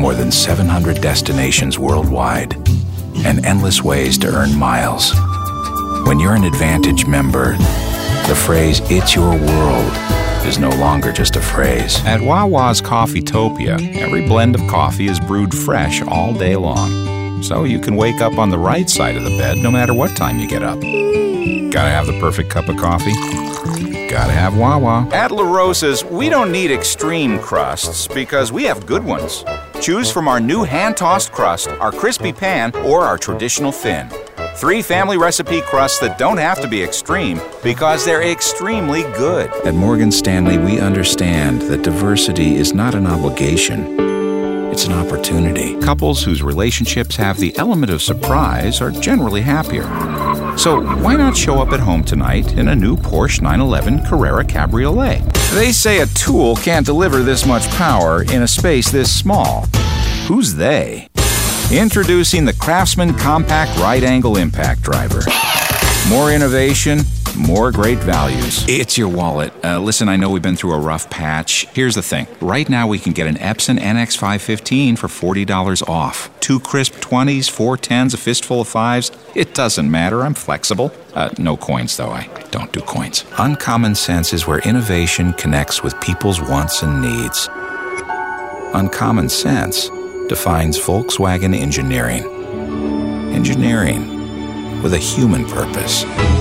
more than 700 destinations worldwide, and endless ways to earn miles. When you're an Advantage member, the phrase, "It's your world," is no longer just a phrase. At Wawa's Coffeetopia, every blend of coffee is brewed fresh all day long. So you can wake up on the right side of the bed no matter what time you get up. Gotta have the perfect cup of coffee? Gotta have Wawa. At La Rosa's, we don't need extreme crusts because we have good ones. Choose from our new hand-tossed crust, our crispy pan, or our traditional thin. 3 family recipe crusts that don't have to be extreme because they're extremely good. At Morgan Stanley, we understand that diversity is not an obligation. It's an opportunity. Couples whose relationships have the element of surprise are generally happier. So why not show up at home tonight in a new Porsche 911 Carrera Cabriolet? They say a tool can't deliver this much power in a space this small. Who's they? Introducing the Craftsman Compact Right-Angle Impact Driver. More innovation, more great values. It's your wallet. Listen, I know we've been through a rough patch. Here's the thing. Right now we can get an Epson NX515 for $40 off. 2 crisp 20s, 4 10s, a fistful of 5s. It doesn't matter. I'm flexible. No coins, though. I don't do coins. Uncommon Sense is where innovation connects with people's wants and needs. Uncommon Sense defines Volkswagen Engineering. Engineering with a human purpose.